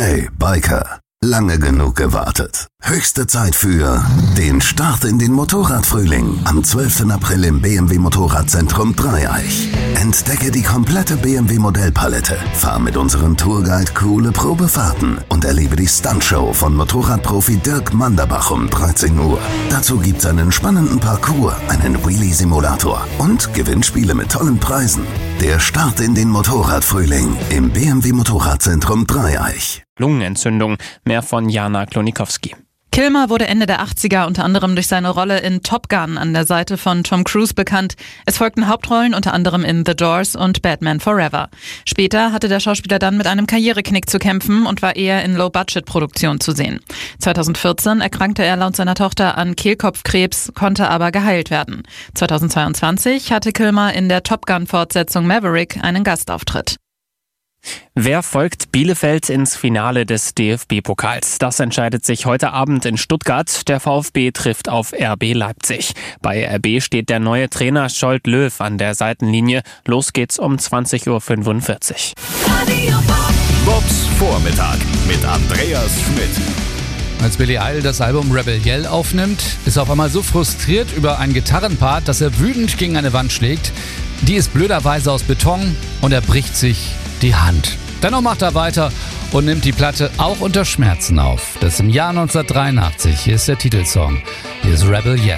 Hey, Biker, lange genug gewartet. Höchste Zeit für den Start in den Motorradfrühling am 12. April im BMW Motorradzentrum Dreieich. Entdecke die komplette BMW Modellpalette, fahr mit unserem Tourguide coole Probefahrten und erlebe die Stuntshow von Motorradprofi Dirk Manderbach um 13 Uhr. Dazu gibt's einen spannenden Parcours, einen Wheelie-Simulator und Gewinnspiele mit tollen Preisen. Der Start in den Motorradfrühling im BMW Motorradzentrum Dreieich. Lungenentzündung. Mehr von Jana Klonikowski. Kilmer wurde Ende der 80er unter anderem durch seine Rolle in Top Gun an der Seite von Tom Cruise bekannt. Es folgten Hauptrollen unter anderem in The Doors und Batman Forever. Später hatte der Schauspieler dann mit einem Karriereknick zu kämpfen und war eher in Low-Budget-Produktionen zu sehen. 2014 erkrankte er laut seiner Tochter an Kehlkopfkrebs, konnte aber geheilt werden. 2022 hatte Kilmer in der Top Gun-Fortsetzung Maverick einen Gastauftritt. Wer folgt Bielefeld ins Finale des DFB-Pokals? Das entscheidet sich heute Abend in Stuttgart. Der VfB trifft auf RB Leipzig. Bei RB steht der neue Trainer Scholt Löw an der Seitenlinie. Los geht's um 20.45 Uhr. Bobs Vormittag mit Andreas Schmidt. Als Billie Eilish das Album Rebel Yell aufnimmt, ist er auf einmal so frustriert über ein Gitarrenpart, dass er wütend gegen eine Wand schlägt. Die ist blöderweise aus Beton und er bricht sich die Hand. Dennoch macht er weiter und nimmt die Platte auch unter Schmerzen auf. Das ist im Jahr 1983. Hier ist der Titelsong. Hier ist Rebel Yell.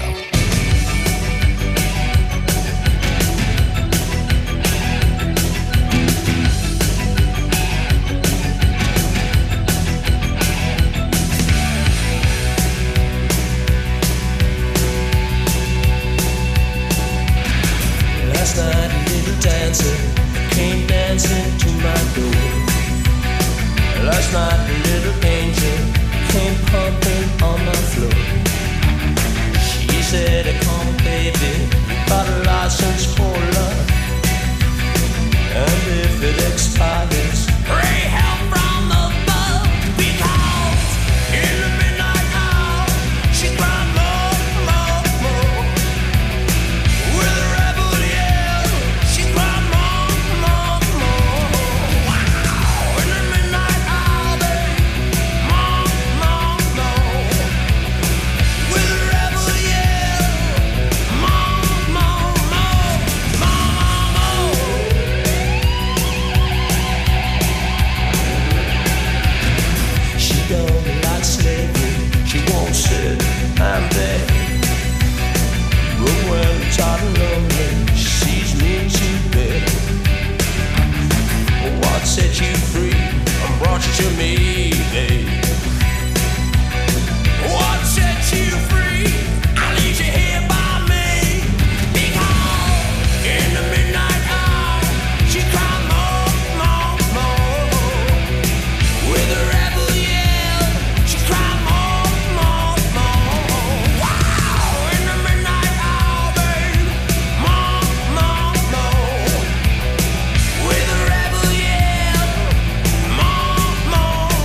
Last night a little dancer came dancing to my door. Last night a little angel came pumping on my floor. She said, come baby, got a license for love. And if it expires, pray help from above. Because in the midnight hour, she cried more, more, more. With a rebel yell, she cried more, more, more. Wow, in the midnight hour, babe, more, more, more. With a rebel yell, more, more, more, more, more. She don't like slavery, she won't sit and beg. But when I'm tired and lonely, she sees me to bed. What set you free and brought you to me, babe? What set you free? I leave you here by me. Because in the midnight hour, she cried more, more, more. With a rebel yell, she cried more, more, more. Wow, in the midnight hour, babe, more, more, more. With a rebel yell, more, more,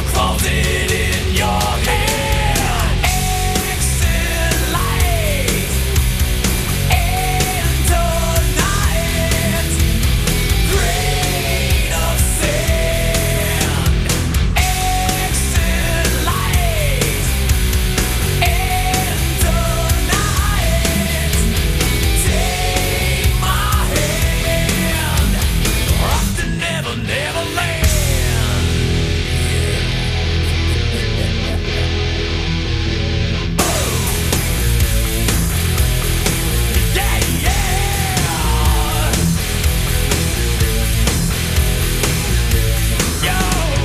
falls it in your hand. Exit light into night. Grain of sand. Exit light into night. Take my hand. Off to Never, Never Land. Yeah, yeah. Yo.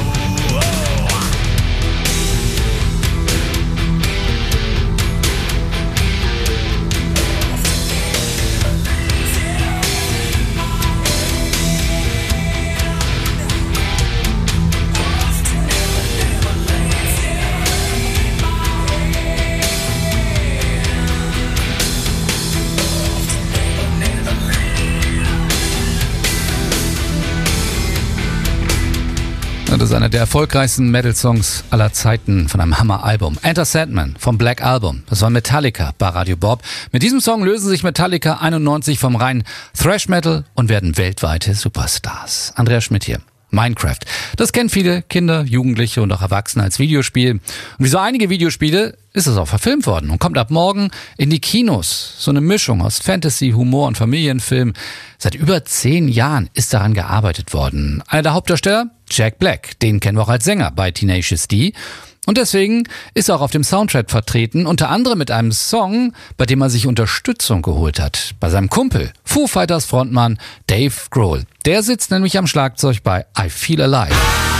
Das ist einer der erfolgreichsten Metal-Songs aller Zeiten von einem Hammer-Album. Enter Sandman vom Black Album. Das war Metallica bei Radio Bob. Mit diesem Song lösen sich Metallica 91 vom reinen Thrash-Metal und werden weltweite Superstars. Andreas Schmidt hier. Minecraft. Das kennen viele Kinder, Jugendliche und auch Erwachsene als Videospiel. Und wie so einige Videospiele ist es auch verfilmt worden und kommt ab morgen in die Kinos. So eine Mischung aus Fantasy, Humor und Familienfilm. Seit über 10 Jahren ist daran gearbeitet worden. Einer der Hauptdarsteller? Jack Black. Den kennen wir auch als Sänger bei Tenacious D. Und deswegen ist er auch auf dem Soundtrack vertreten, unter anderem mit einem Song, bei dem er sich Unterstützung geholt hat. Bei seinem Kumpel, Foo Fighters Frontmann Dave Grohl. Der sitzt nämlich am Schlagzeug bei I Feel Alive.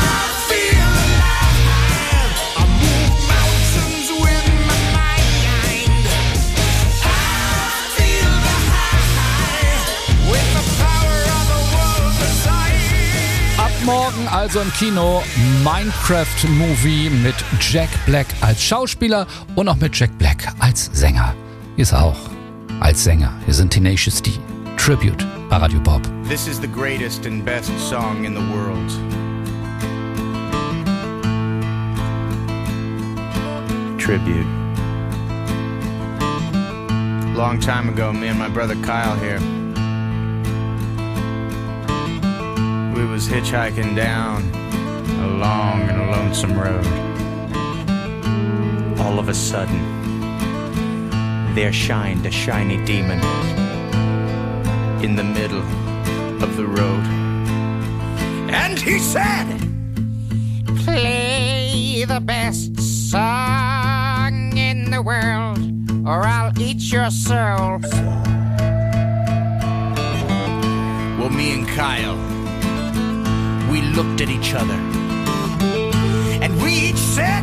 Morgen also im Kino Minecraft-Movie mit Jack Black als Schauspieler und auch mit Jack Black als Sänger. Hier ist er auch als Sänger. Hier sind Tenacious D. Tribute bei Radio Bob. This is the greatest and best song in the world. Tribute. Long time ago, me and my brother Kyle here, we was hitchhiking down a long and lonesome road. All of a sudden, there shined a shiny demon in the middle of the road. And he said, "Play the best song in the world, or I'll eat your soul." Well, me and Kyle, we looked at each other, and we each said,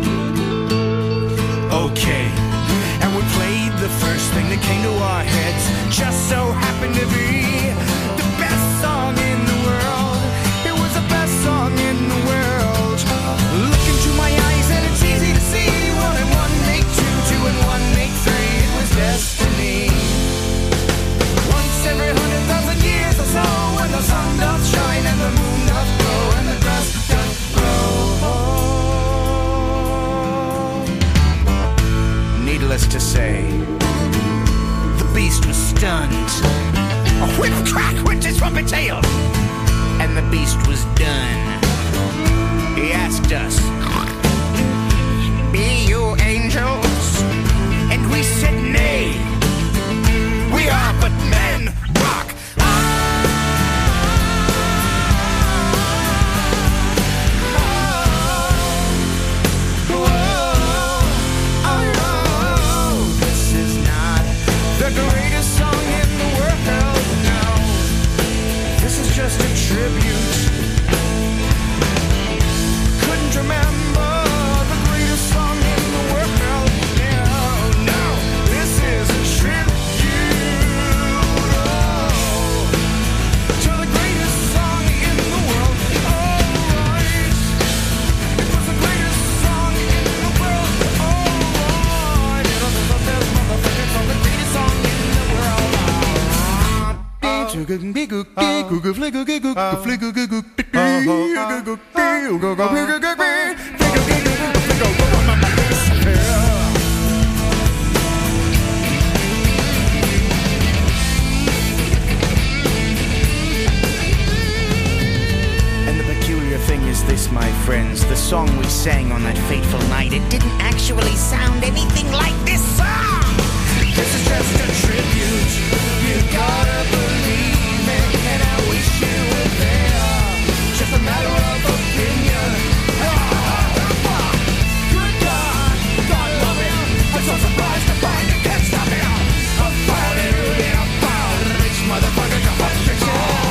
okay. And we played the first thing that came to our heads. Just so happened to be the best song in the world. It was the best song in the world. Look into my eyes and it's easy to see. 1 and 1 make 2, 2 and 1 make 3. It was destiny. Once every 100,000 years or so, when the sun doth shine and the moon doth glow and the grass doth grow. Needless to say, the beast was stunned. A whip crack went his trumpet tail, and the beast was done. He asked us, "Be you angels?" And we said, "Nay, we are but men, rock." Just a tribute. Couldn't remember the greatest song in the world. No, no, this is a tribute to the greatest song in the world. Alright, it was the greatest song in the world. Alright, it was the best motherfucking song, the greatest song in the world. Thing is this, my friends, the song we sang on that fateful night, it didn't actually sound anything like this song. This is just a tribute. You gotta believe it, and I wish you were there. Just a matter of opinion. Good God, God love him. I'm so surprised to find it can't stop him. I'm fighting really about rich motherfucker constriction.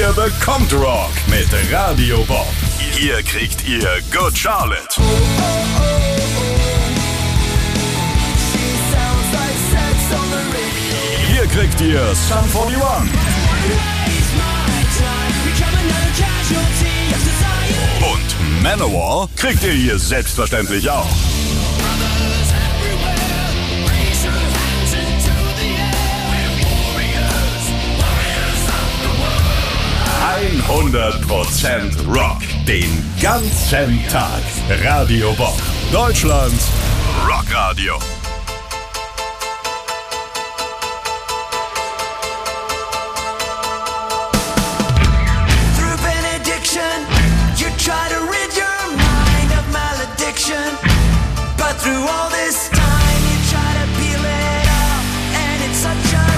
Hier bekommt Rock mit Radio Bob. Hier kriegt ihr Good Charlotte. Hier kriegt ihr Sum 41. Und Manowar kriegt ihr hier selbstverständlich auch. 100% Rock. Den ganzen Tag. Radio Bob. Deutschlands Rockradio. Through benediction, you try to rid your mind of malediction. But through all this time, you try to peel it off, and it's such a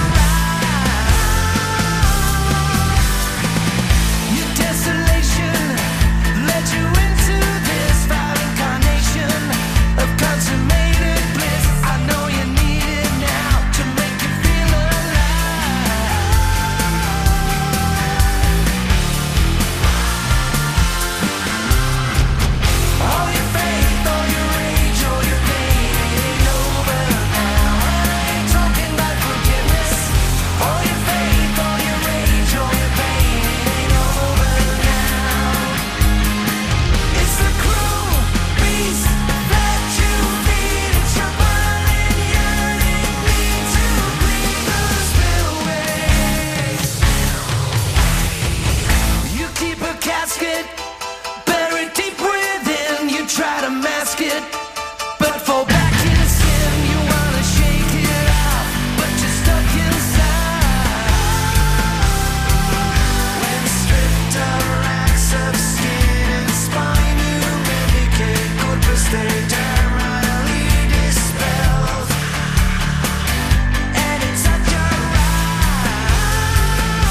desolation led you into this foul incarnation of consummated bliss. I know you need it now to make you feel alive. All your faith, all your rage, all your pain, it ain't over now. I ain't talking about forgiveness. All your faith, all your rage, all your pain, it ain't over. It's the cruel beast that you feed. It's your burning, yearning need to breathe the spillways. You keep a casket buried deep within. You try to mask it, but fall back in sin. You wanna shake it off, but you're stuck inside. When stripped of racks of skin and spine, you medicate corpus eternally dispelled. And it's such a ride.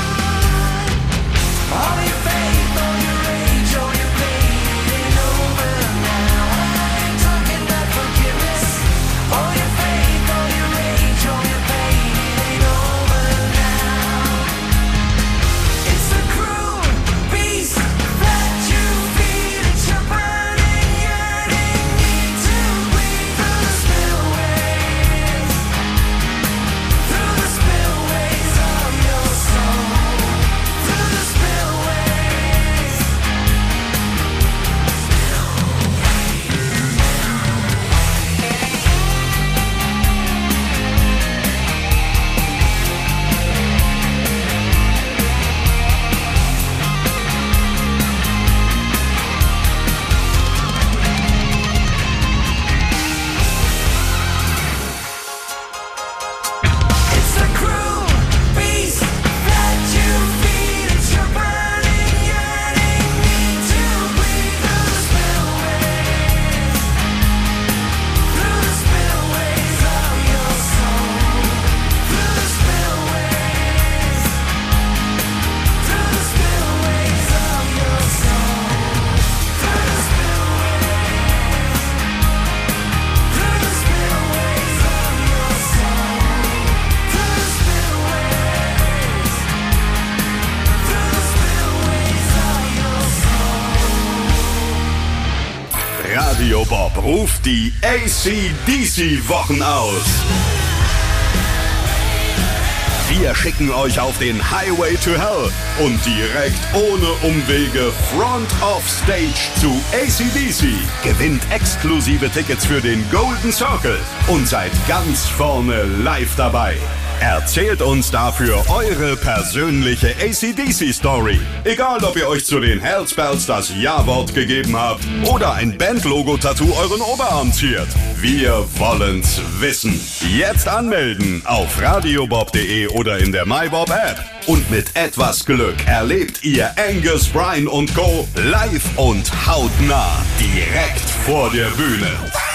All your faith, all your rage, all your pain, it ain't over now. I ain't talking about forgiveness. All your faith, all your rage, all your pain, it ain't over now. It's the cruel beast that you feed. It's your burning, yearning need to breathe through the spillways. Through the spillways of your soul. Through the spillways. It's the cruel beast that you feed. It's your burning, yearning need to breathe through the spillways. Through the spillways of your soul. Through the spillways. Through the spillways of your soul. Through the spillways. Through the spillways of your soul. Through the spillways. Through the spillways of your soul. Radio Bob ruft die AC/DC-Wochen aus. Wir schicken euch auf den Highway to Hell und direkt ohne Umwege Front of Stage zu AC/DC. Gewinnt exklusive Tickets für den Golden Circle und seid ganz vorne live dabei. Erzählt uns dafür eure persönliche AC/DC-Story. Egal, ob ihr euch zu den Hellspells das Ja-Wort gegeben habt oder ein Bandlogo-Tattoo euren Oberarm ziert. Wir wollen's wissen. Jetzt anmelden auf radiobob.de oder in der MyBob-App. Und mit etwas Glück erlebt ihr Angus, Bryan und Co. live und hautnah direkt vor der Bühne.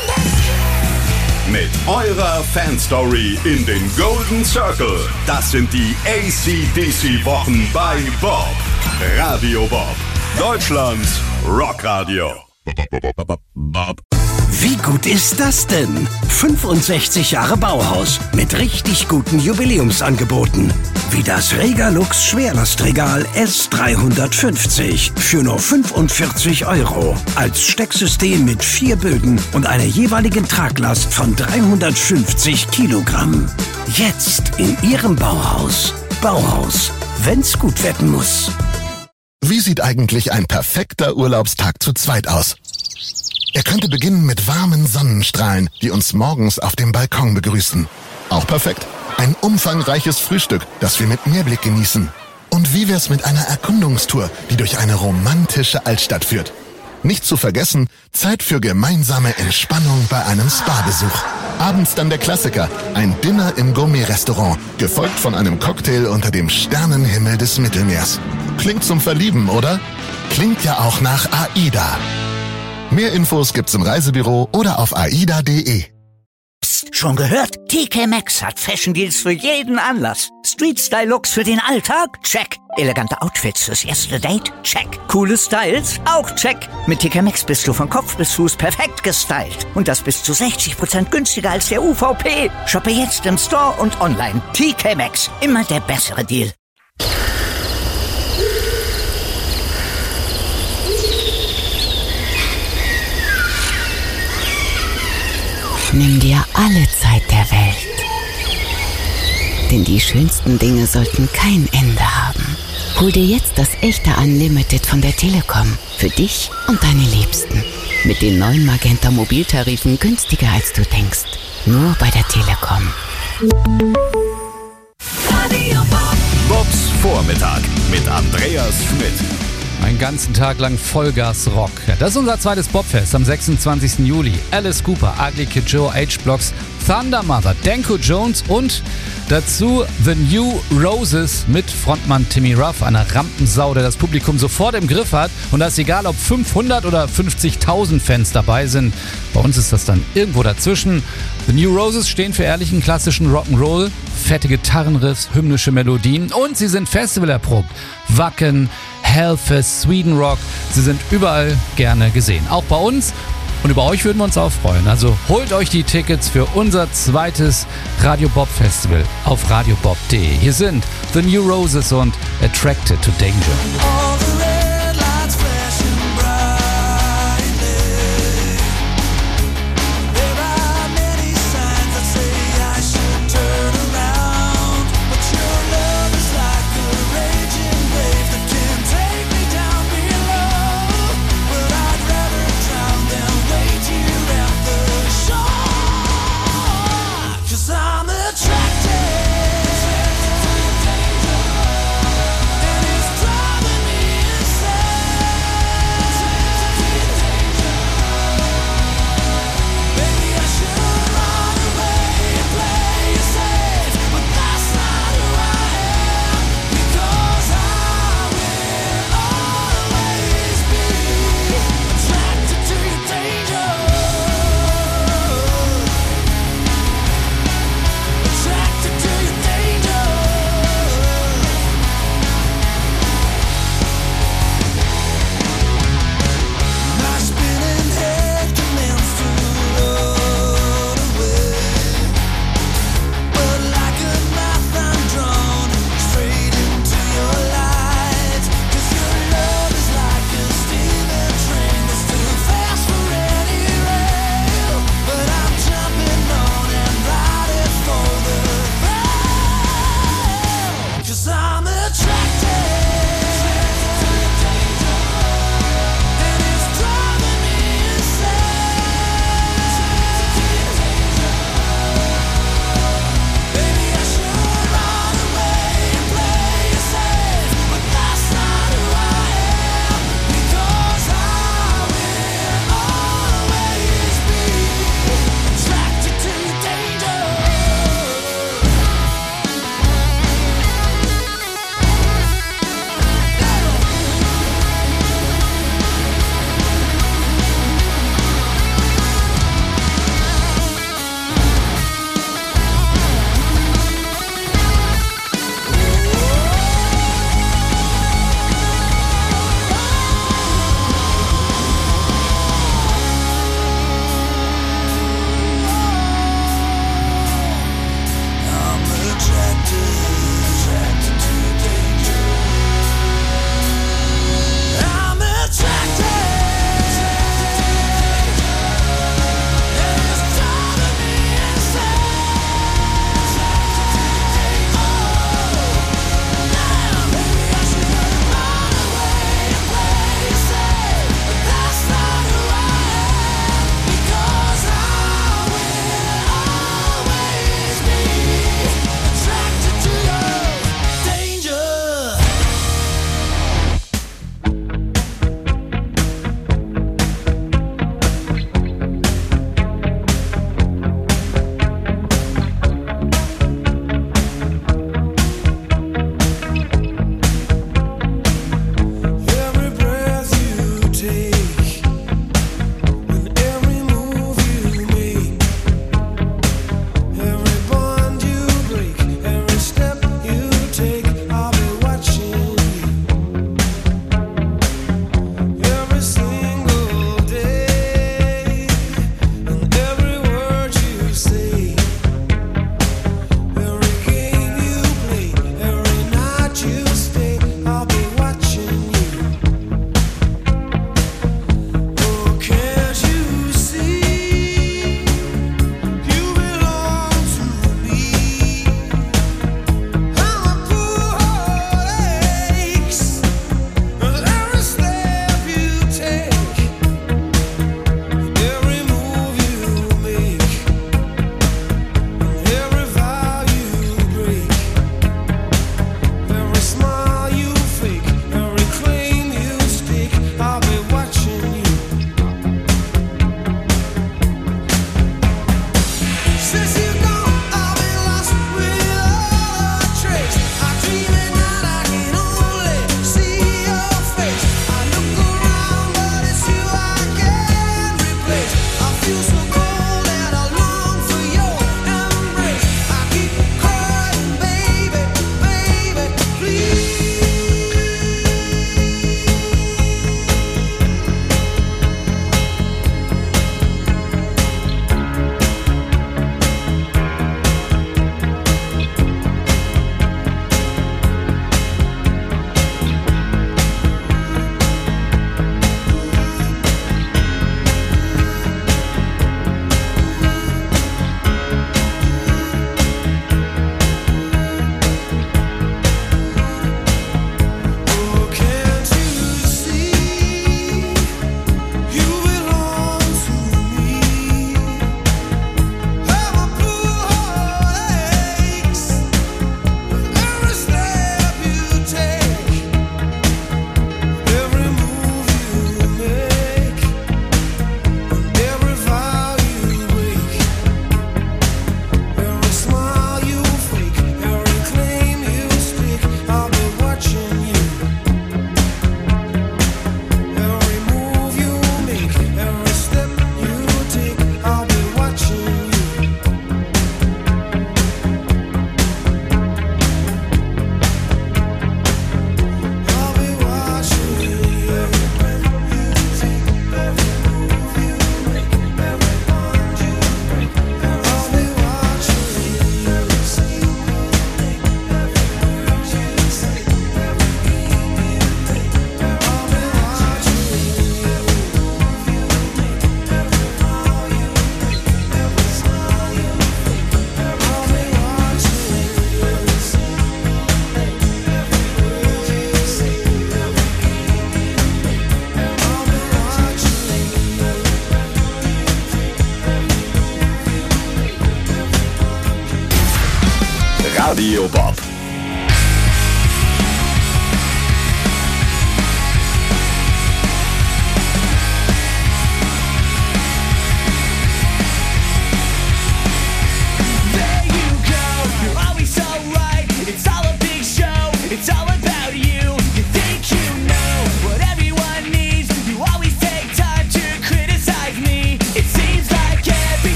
Mit eurer Fanstory in den Golden Circle. Das sind die AC/DC-Wochen bei Bob. Radio Bob. Deutschlands Rockradio. Bob. Wie gut ist das denn? 65 Jahre Bauhaus mit richtig guten Jubiläumsangeboten. Wie das Regalux Schwerlastregal S350 für nur 45 €. Als Stecksystem mit 4 Bögen und einer jeweiligen Traglast von 350 Kilogramm. Jetzt in Ihrem Bauhaus. Bauhaus, wenn's gut werden muss. Wie sieht eigentlich ein perfekter Urlaubstag zu zweit aus? Er könnte beginnen mit warmen Sonnenstrahlen, die uns morgens auf dem Balkon begrüßen. Auch perfekt. Ein umfangreiches Frühstück, das wir mit Meerblick genießen. Und wie wär's mit einer Erkundungstour, die durch eine romantische Altstadt führt? Nicht zu vergessen, Zeit für gemeinsame Entspannung bei einem Spa-Besuch. Abends dann der Klassiker, ein Dinner im Gourmet-Restaurant, gefolgt von einem Cocktail unter dem Sternenhimmel des Mittelmeers. Klingt zum Verlieben, oder? Klingt ja auch nach AIDA. Mehr Infos gibt's im Reisebüro oder auf aida.de. Psst, schon gehört? TK Maxx hat Fashion Deals für jeden Anlass. Street-Style-Looks für den Alltag? Check. Elegante Outfits fürs erste Date? Check. Coole Styles? Auch check. Mit TK Maxx bist du von Kopf bis Fuß perfekt gestylt. Und das bis zu 60% günstiger als der UVP. Shoppe jetzt im Store und online. TK Maxx. Immer der bessere Deal. Nimm dir alle Zeit der Welt. Denn die schönsten Dinge sollten kein Ende haben. Hol dir jetzt das echte Unlimited von der Telekom. Für dich und deine Liebsten. Mit den neuen Magenta Mobiltarifen günstiger als du denkst. Nur bei der Telekom. Bobs Vormittag mit Andreas Schmidt. Einen ganzen Tag lang Vollgas Rock. Das ist unser zweites Bobfest am 26. Juli. Alice Cooper, Ugly Kid Joe, H-Blocks, Thunder Mother, Danko Jones und dazu The New Roses mit Frontmann Timmy Ruff, einer Rampensau, der das Publikum sofort im Griff hat. Und da ist egal, ob 500 oder 50.000 Fans dabei sind. Bei uns ist das dann irgendwo dazwischen. The New Roses stehen für ehrlichen klassischen Rock'n'Roll, fette Gitarrenriffs, hymnische Melodien und sie sind festivalerprobt. Wacken, Hellfest, Sweden Rock, sie sind überall gerne gesehen. Auch bei uns. Und über euch würden wir uns auch freuen. Also holt euch die Tickets für unser zweites Radio Bob Festival auf radiobob.de. Hier sind The New Roses und Attracted to Danger.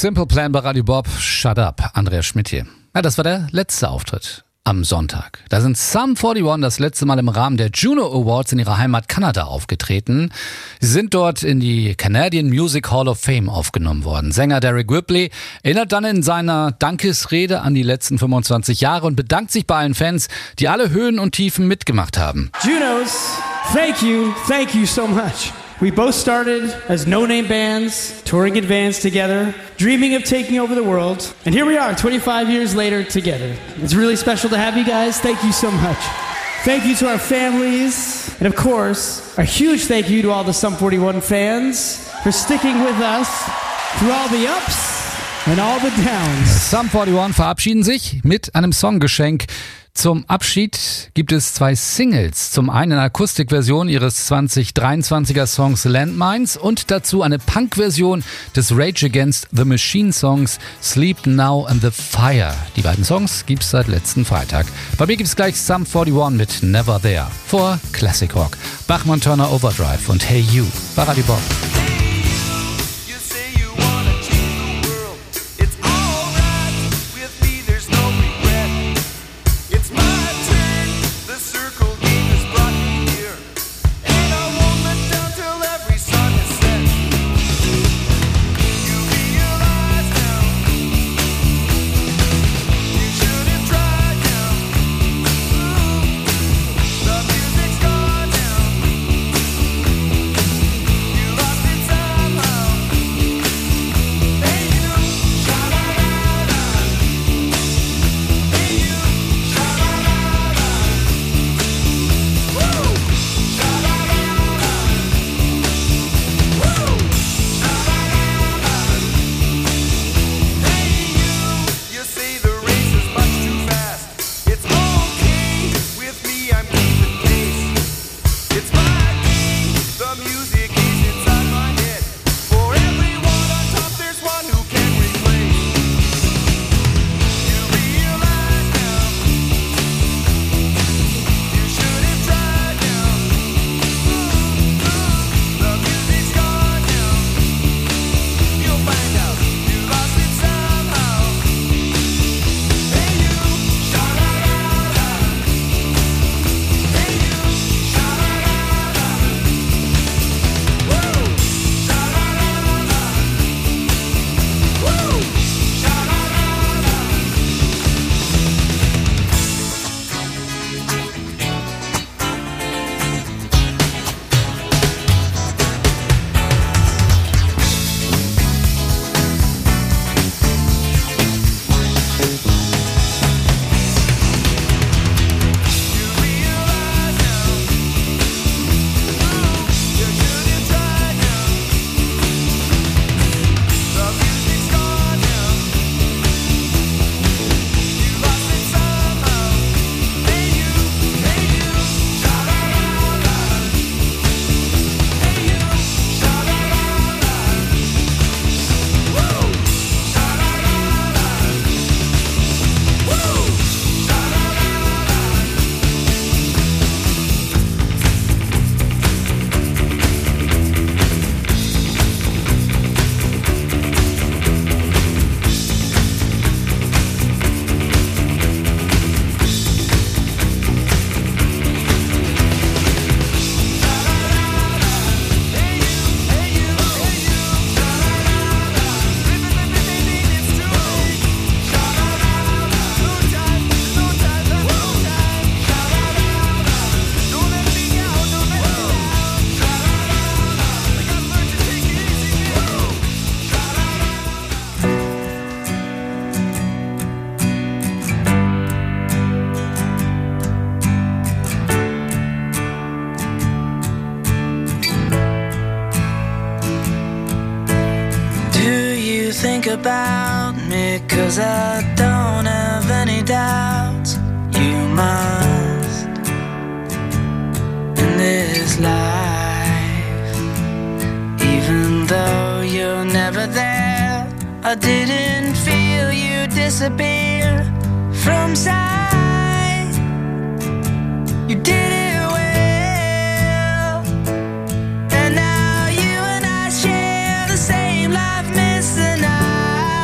Simple Plan bei Radio Bob. Shut up, Andreas Schmidt hier. Ja, das war der letzte Auftritt am Sonntag. Da sind Sum 41 das letzte Mal im Rahmen der Juno Awards in ihrer Heimat Kanada aufgetreten. Sie sind dort in die Canadian Music Hall of Fame aufgenommen worden. Sänger Derek Whibley erinnert dann in seiner Dankesrede an die letzten 25 Jahre und bedankt sich bei allen Fans, die alle Höhen und Tiefen mitgemacht haben. Junos, thank you so much. We both started as no-name bands, touring advance together, dreaming of taking over the world. And here we are, 25 years later, together. It's really special to have you guys. Thank you so much. Thank you to our families. And of course, a huge thank you to all the Sum 41 fans for sticking with us through all the ups and all the downs. Sum 41 verabschieden sich mit einem Songgeschenk. Zum Abschied gibt es 2 Singles. Zum einen eine Akustikversion ihres 2023er Songs Landmines und dazu eine Punk-Version des Rage Against the Machine Songs Sleep Now and the Fire. Die beiden Songs gibt's seit letzten Freitag. Bei mir gibt's gleich Sum 41 mit Never There vor Classic Rock, Bachmann Turner Overdrive und Hey You bei Radio Bob. think about me, 'cause I don't have any doubts. You must in this life, even though you're never there. I didn't feel you disappear from sight. You did it well, and now you and I share the same life missing out.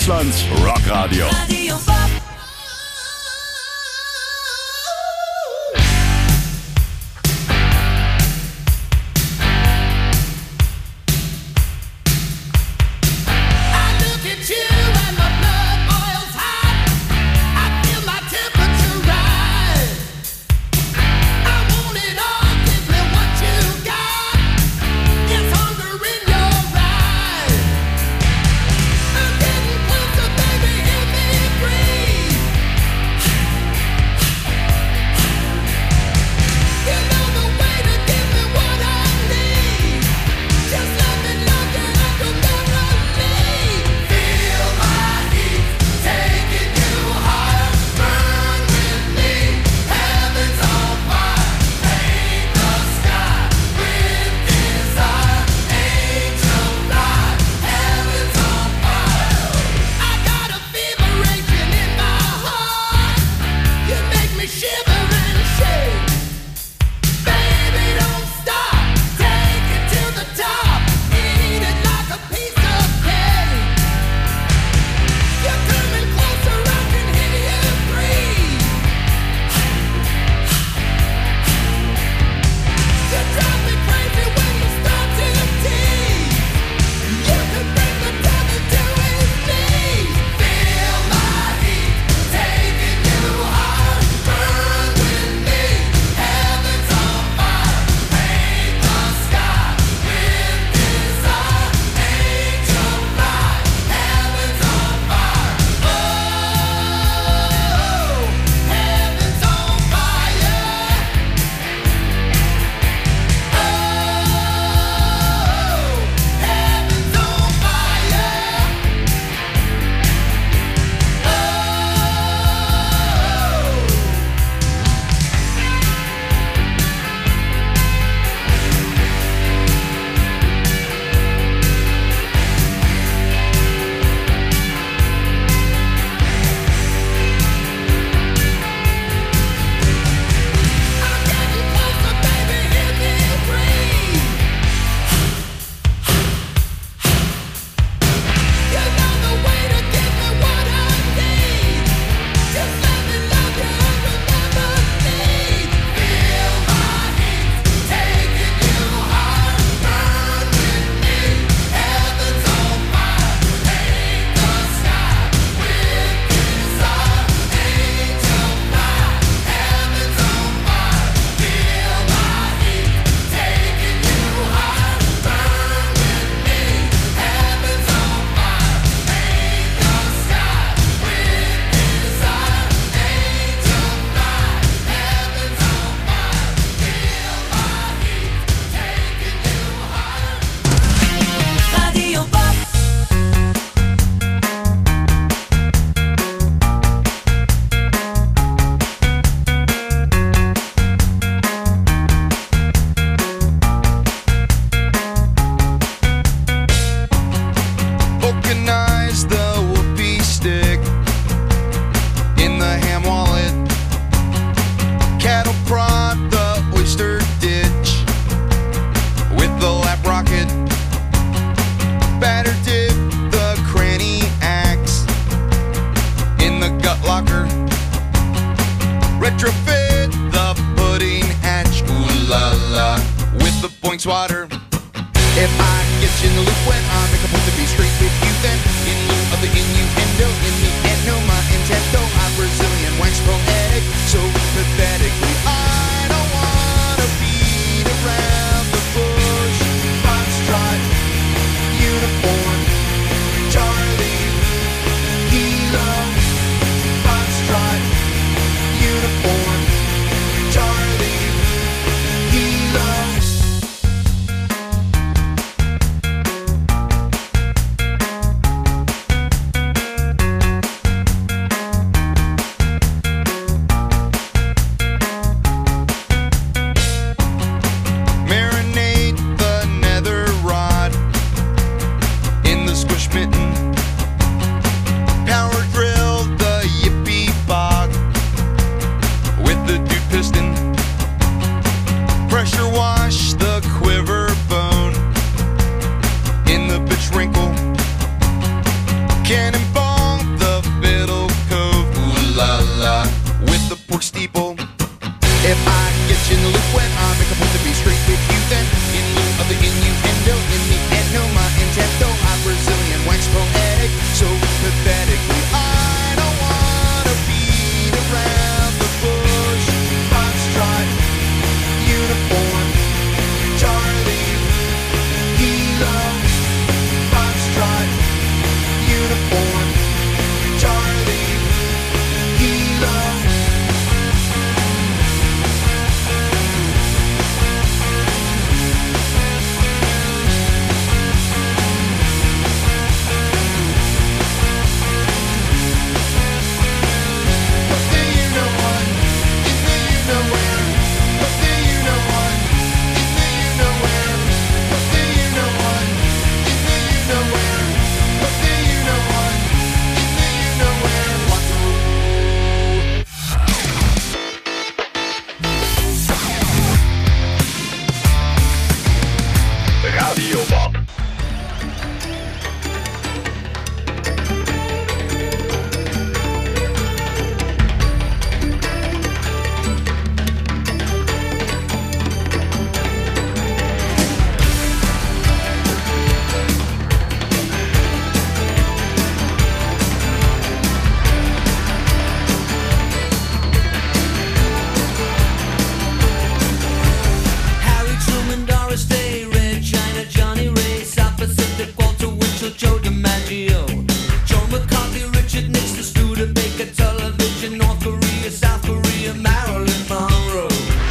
Deutschlands Rockradio. Radio Bob. Retrofit the pudding hatch, ooh la la, with the points water. If I get you in the loop when I make a point to be straight with you, then in lieu of the innuendo, in the end, no, my intento, I'm Brazilian wax poetic, so pathetically. I don't wanna beat around the bush. Foxtrot, uniform, Charlie, Kilo. Foxtrot, uniform, Charlie, Kilo. Marinate the nether rod in the squish mitten. Power drill the yippee bog with the dude piston. Pressure wash the quiver bone in the bitch wrinkle. Cannonball in the loop when I make a point to be straight with you. Then, in lieu of the innuendo, in the end, no, my intent, though I'm Brazilian, wax poetic, so pathetically, I don't wanna beat around the bush. Foxtrot, uniform, Charlie, Kilo. Foxtrot, uniform, Charlie, Kilo. Radio Bob. Harry Truman, Doris Day, Red China, Johnny Ray, South Pacific, Walter Winchell, Joe DiMaggio, Joe McCarthy, Richard Nixon, Studebaker, television, North Korea, South Korea, Marilyn Monroe.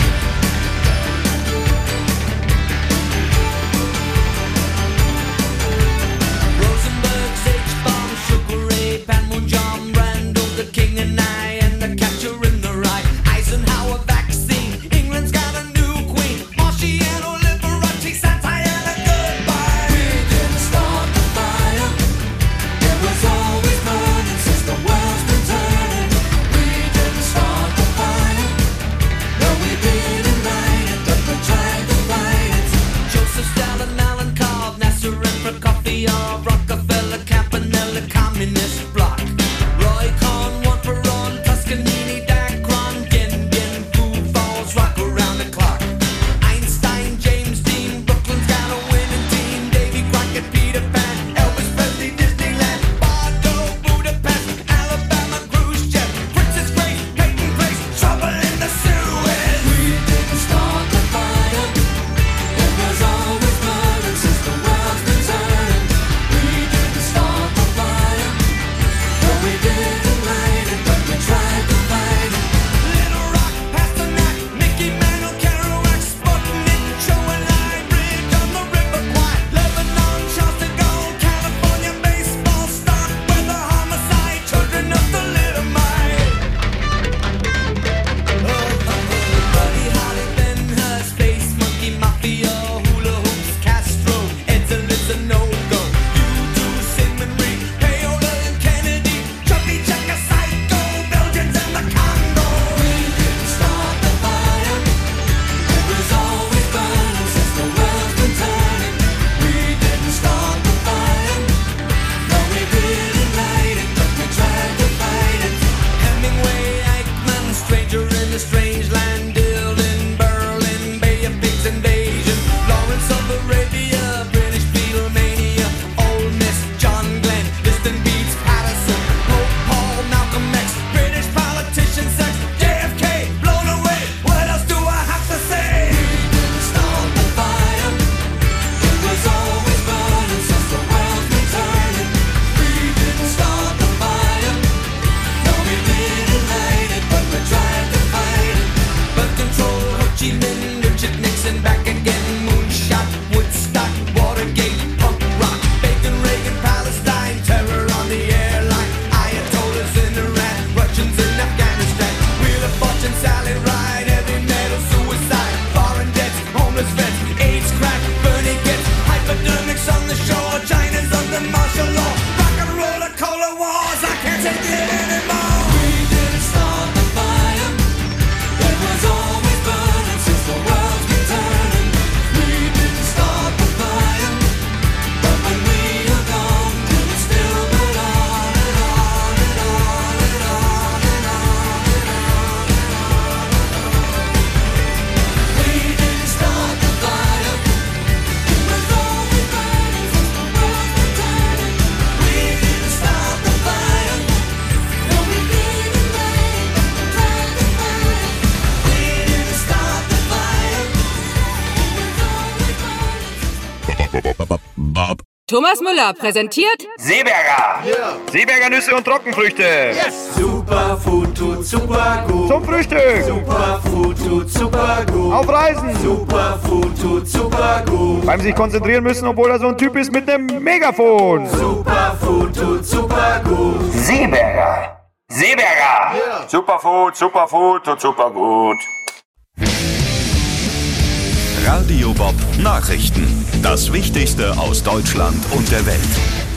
Rosenberg, H-Bomb, Sugar Ray, Panmunjom, Randall, the King and I, and the Catcher in the Rye, Eisenhower vaccine, England's got a new queen, Marciano, Liberace, Santayana, goodbye. We didn't start the fire, it was always burning since the world's been turning. We didn't start the fire, no we didn't light it, but we tried to fight it. Joseph Stalin, Malenkov, Nasser and Prokofiev, Rockefeller, Campanella, Communist Bloc, Roy Cohn, One Perón, Toscanini, Dacron, Dien Bien, Foo Falls, rock around the clock. Einstein, James Dean, Brooklyn's got a winning team, Davy Crockett, Peter Pan, Elvis Presley, Disneyland, Bordeaux, Budapest, Alabama, Khrushchev, Princess Grace, Peyton Place, trouble in the Suez. We didn't start the fire, it was always burning since the world's been turning. We didn't start the fire, no we didn't light it, but we tried to fight it. Little Rock, Pasternak, Mickey Mantle, Kerouac, Sputnik, Joe and I, Bridge on the River Kwai, Lebanon, Charles de Gaulle, California, baseball, stock, weather, homicide, children of the Litomite. Buddy Holly, Ben Hur, Space Monkey, Mafia, Hula Hoops, Castro, Edsel a no-go. U2, Sigmund Reed, Paola and Kennedy, Chubby Checker, Psycho, Belgians and the Congo. We didn't start the fire, it was always burning since the world's been turning. We didn't start the fire, no we didn't light it, but we tried to fight it. Hemingway, Eichmann, Stranger in the Strange Land, Dylan, Berlin, Bay of Pigs invasion, Lawrence of Arabia, British Beatlemania, Ole Miss, John Glenn, Liston Beats, Patterson, Pope Paul, Malcolm X, British politician sex, JFK, blown away. What else do I have to say? We didn't start the fire, it was always burning since the world's been turning. We didn't start the fire, no we didn't light it, but we tried to fight it. Birth control, Ho Chi Minh, Richard Nixon, back again, Moonshot, Woodstock, Watergate, punk rock, Bacon, Reagan, Palestine, terror on the airline, Ayatollahs in Iran, Russians in Afghanistan, Wheel of Fortune, Sally Ride, heavy metal, suicide, foreign debts, homeless vets, AIDS, crack, Bernie gets, hypodermics on the shore, China's under martial law, rock and roller, cola wars, I can't take it anymore. We didn't start the fire, it was always burning since the world's been turning. Thomas Müller präsentiert Seeberger! Seeberger Nüsse und Trockenfrüchte! Superfood tut super gut. Zum Frühstück! Superfood tut super gut. Auf Reisen! Superfood tut super gut. Beim sich konzentrieren müssen, obwohl er so ein Typ ist mit einem Megafon! Superfood tut super gut. Seeberger! Seeberger! Superfood tut super gut. Radio Bob Nachrichten. Das Wichtigste aus Deutschland und der Welt.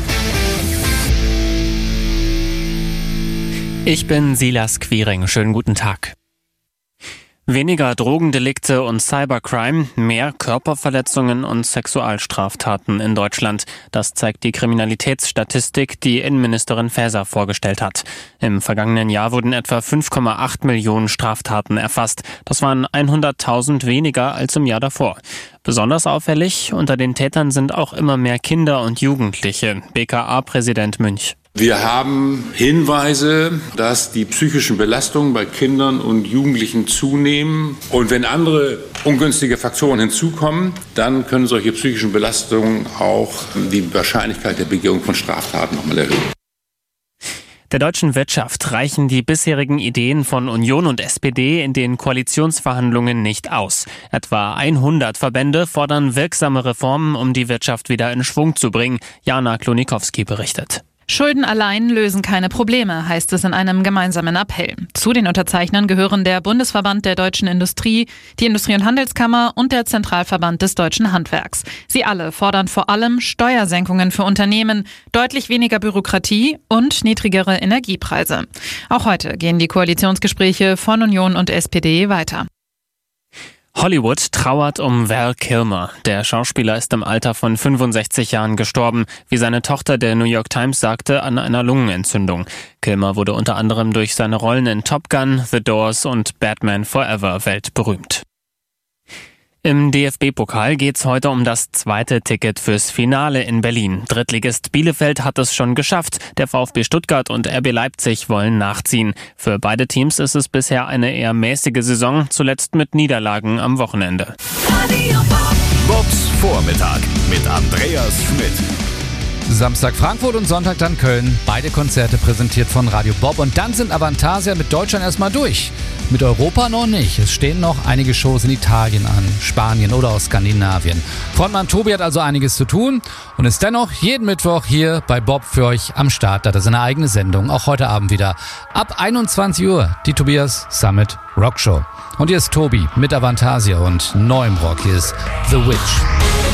Ich bin Silas Quiring. Schönen guten Tag. Weniger Drogendelikte und Cybercrime, mehr Körperverletzungen und Sexualstraftaten in Deutschland. Das zeigt die Kriminalitätsstatistik, die Innenministerin Faeser vorgestellt hat. Im vergangenen Jahr wurden etwa 5,8 Millionen Straftaten erfasst. Das waren 100.000 weniger als im Jahr davor. Besonders auffällig, unter den Tätern sind auch immer mehr Kinder und Jugendliche. BKA-Präsident Münch. Wir haben Hinweise, dass die psychischen Belastungen bei Kindern und Jugendlichen zunehmen. Und wenn andere ungünstige Faktoren hinzukommen, dann können solche psychischen Belastungen auch die Wahrscheinlichkeit der Begehung von Straftaten nochmal erhöhen. Der deutschen Wirtschaft reichen die bisherigen Ideen von Union und SPD in den Koalitionsverhandlungen nicht aus. Etwa 100 Verbände fordern wirksame Reformen, um die Wirtschaft wieder in Schwung zu bringen. Jana Klonikowski berichtet. Schulden allein lösen keine Probleme, heißt es in einem gemeinsamen Appell. Zu den Unterzeichnern gehören der Bundesverband der deutschen Industrie, die Industrie- und Handelskammer und der Zentralverband des deutschen Handwerks. Sie alle fordern vor allem Steuersenkungen für Unternehmen, deutlich weniger Bürokratie und niedrigere Energiepreise. Auch heute gehen die Koalitionsgespräche von Union und SPD weiter. Hollywood trauert um Val Kilmer. Der Schauspieler ist im Alter von 65 Jahren gestorben, wie seine Tochter der New York Times sagte, an einer Lungenentzündung. Kilmer wurde unter anderem durch seine Rollen in Top Gun, The Doors und Batman Forever weltberühmt. Im DFB-Pokal geht's heute um das zweite Ticket fürs Finale in Berlin. Drittligist Bielefeld hat es schon geschafft. Der VfB Stuttgart und RB Leipzig wollen nachziehen. Für beide Teams ist es bisher eine eher mäßige Saison, zuletzt mit Niederlagen am Wochenende. Bobs Vormittag mit Andreas Schmidt. Samstag Frankfurt und Sonntag dann Köln. Beide Konzerte präsentiert von Radio Bob. Und dann sind Avantasia mit Deutschland erstmal durch. Mit Europa noch nicht. Es stehen noch einige Shows in Italien an, Spanien oder aus Skandinavien. Frontmann Tobi hat also einiges zu tun und ist dennoch jeden Mittwoch hier bei Bob für euch am Start. Da hat er seine eigene Sendung, auch heute Abend wieder. Ab 21 Uhr die Tobias Summit Rock Show. Und hier ist Tobi mit Avantasia und neuem Rock. Hier ist The Witch.